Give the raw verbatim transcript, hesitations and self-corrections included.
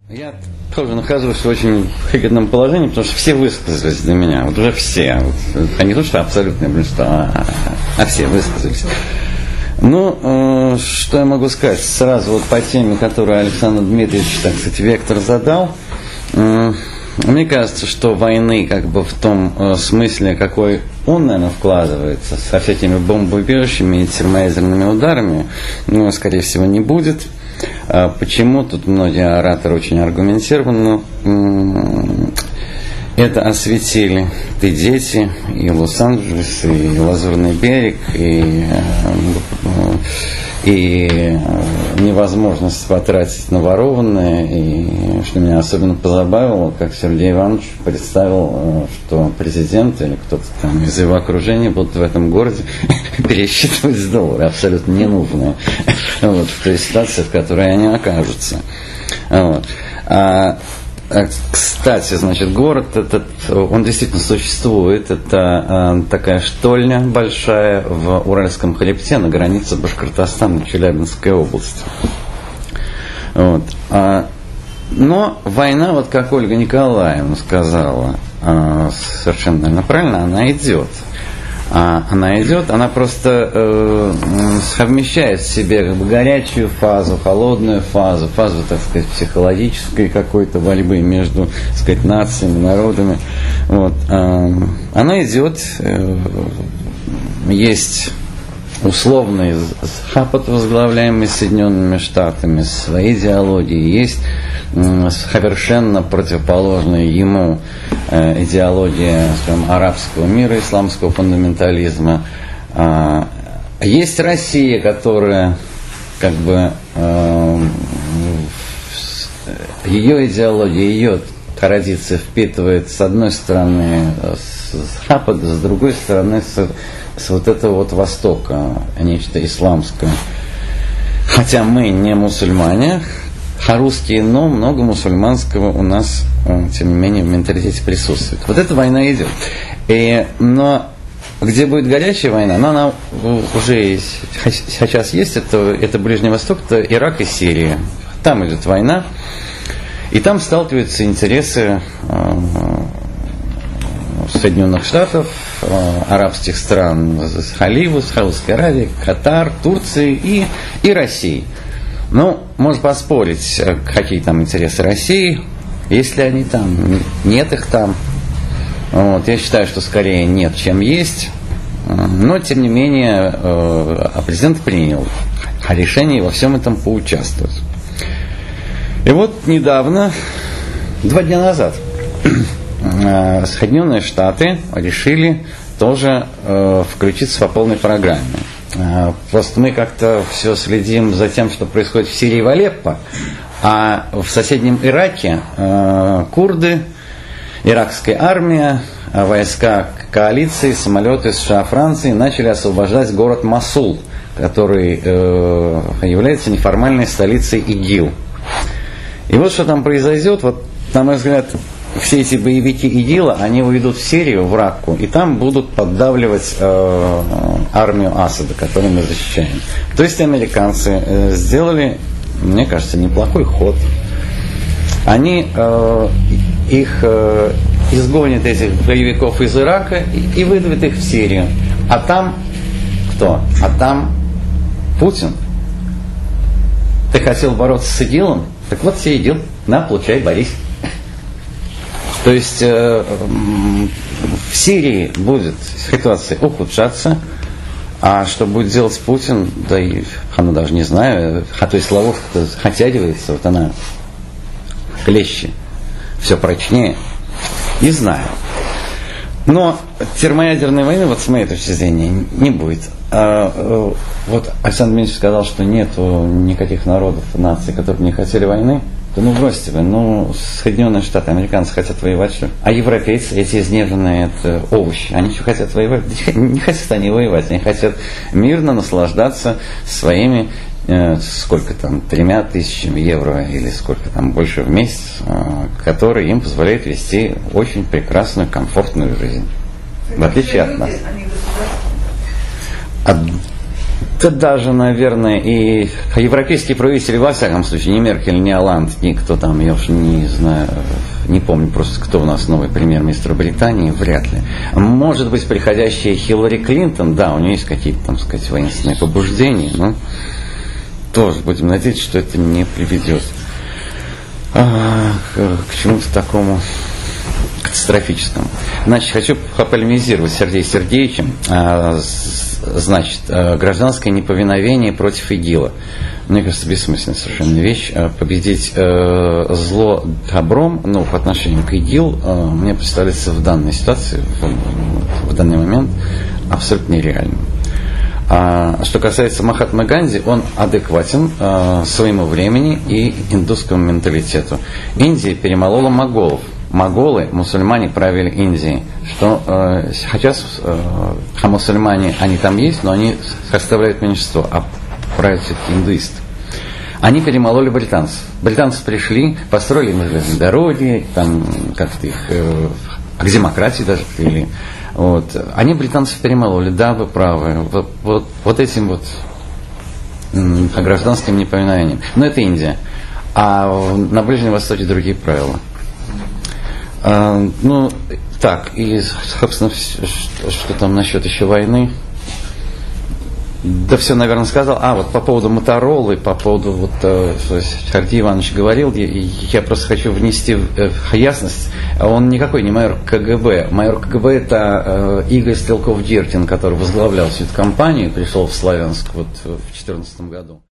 Я тоже нахожусь в очень выгодном положении, потому что все высказались для меня. Вот уже все. Вот, а не то, что абсолютное большинство, а, а все высказались. Ну, э, что я могу сказать? Сразу вот по теме, которую Александр Дмитриевич, так сказать, вектор задал. Э, мне кажется, что войны как бы в том э, смысле, какой он, наверное, вкладывается, со всякими бомбоубежищами и термоядерными ударами, ну, скорее всего, не будет. Почему? Тут многие ораторы очень аргументированно это осветили. И дети, и Лос-Анджелес, и Лазурный берег, и, и невозможность потратить на ворованное. И что меня особенно позабавило, как Сергей Иванович представил, что президент или кто-то там из его окружения будут в этом городе пересчитывать доллары, абсолютно ненужные, вот, в той ситуации, в которой они окажутся. Вот. А, кстати, значит, город этот, он действительно существует. Это а, такая штольня большая в Уральском хребте на границе Башкортостана и Челябинской области. Вот. А, но война, вот как Ольга Николаевна сказала, а, совершенно, наверное, правильно, она идет. А она идет, она просто э, совмещает в себе как бы горячую фазу, холодную фазу, фазу, так сказать, психологической какой-то борьбы между, так сказать, нациями, народами. Вот. Э, она идет, э, есть условный Запад, возглавляемый Соединенными Штатами, свои идеологии, есть э, совершенно противоположная ему э, идеология, скажем, арабского мира, исламского фундаментализма. Э, есть Россия, которая как бы э, ее идеология, ее традиция впитывает с одной стороны с Запада, с другой стороны с с вот этого вот Востока, нечто исламское. Хотя мы не мусульмане, а русские, но много мусульманского у нас, тем не менее, в менталитете присутствует. Вот эта война идет. И, но где будет горячая война, но она уже есть, сейчас есть, это, это Ближний Восток, это Ирак и Сирия. Там идет война, и там сталкиваются интересы Соединенных Штатов, э, арабских стран, Халива, Саудовской Аравии, Катар, Турции и, и России. Ну, можно поспорить, какие там интересы России, есть ли они там, нет их там. Вот, я считаю, что скорее нет, чем есть. Но, тем не менее, э, президент принял решение во всем этом поучаствовать. И вот недавно, два дня назад, Соединенные Штаты решили тоже э, включиться по полной программе. Э, просто мы как-то все следим за тем, что происходит в Сирии и в Алеппо, а в соседнем Ираке э, курды, иракская армия, войска коалиции, самолеты США, Франции начали освобождать город Мосул, который э, является неформальной столицей ИГИЛ. И вот что там произойдет, вот, на мой взгляд, все эти боевики ИГИЛа, они уйдут в Сирию, в Ракку, и там будут поддавливать э, армию Асада, которую мы защищаем. То есть американцы э, сделали, мне кажется, неплохой ход. Они э, их э, изгонят, этих боевиков из Ирака, и, и выдавят их в Сирию. А там кто? А там Путин. Ты хотел бороться с ИГИЛом? Так вот тебе ИГИЛ. На, получай, борись. То есть э, в Сирии будет ситуация ухудшаться, а что будет делать Путин, да и она даже не знаю, а то есть ловушка оттягивается, вот она клещи, все прочнее, не знаю. Но термоядерной войны, вот с моей точки зрения, не будет. А, э, вот Александр Дмитриевич сказал, что нет никаких народов, наций, которые не хотели войны. Да ну бросьте вы, ну Соединенные Штаты, американцы хотят воевать, что? А европейцы, эти изнеженные это овощи, они что хотят воевать? Не хотят они воевать, они хотят мирно наслаждаться своими, э, сколько там, тремя тысячами евро или сколько там больше в месяц, э, которые им позволяют вести очень прекрасную, комфортную жизнь. В отличие от нас. От Да даже, наверное, и европейские правители, во всяком случае, ни Меркель, ни Оланд, ни кто там, я уж не знаю, не помню просто, кто у нас новый премьер-министр Британии, вряд ли. Может быть, приходящая Хиллари Клинтон, да, у нее есть какие-то, там сказать, воинственные побуждения, но тоже будем надеяться, что это не приведет а, к, к чему-то такому катастрофическому. Значит, хочу пополемизировать с Сергеем Сергеевичем. А, значит, гражданское неповиновение против ИГИЛа. Мне кажется, бессмысленная совершенно вещь. Победить э, зло добром, ну, по отношению к ИГИЛ, э, мне представляется в данной ситуации, в, в данный момент, абсолютно нереальным. А, что касается Махатмы Ганди, он адекватен э, своему времени и индусскому менталитету. Индия перемолола моголов. Моголы, мусульмане правили Индией. Что э, сейчас э, а мусульмане, они там есть, но они составляют меньшинство, а правят индуисты. Они перемололи британцев. Британцы пришли, построили им железные дороги, там как-то их э, к демократии даже привели. Вот. Они британцев перемололи, да, вы правы. Вот, вот, вот этим вот м, гражданским неповиновением. Но это Индия. А на Ближнем Востоке другие правила. А, ну, так, и, собственно, что, что там насчет еще войны? Да все, наверное, сказал. А, вот по поводу Моторолы, по поводу, вот, что Сергей Иванович говорил, я, я просто хочу внести в ясность. Он никакой не майор КГБ. Майор КГБ это э, Игорь Стрелков-Диркин, который возглавлял всю эту кампанию, пришел в Славянск вот в две тысячи четырнадцатом году.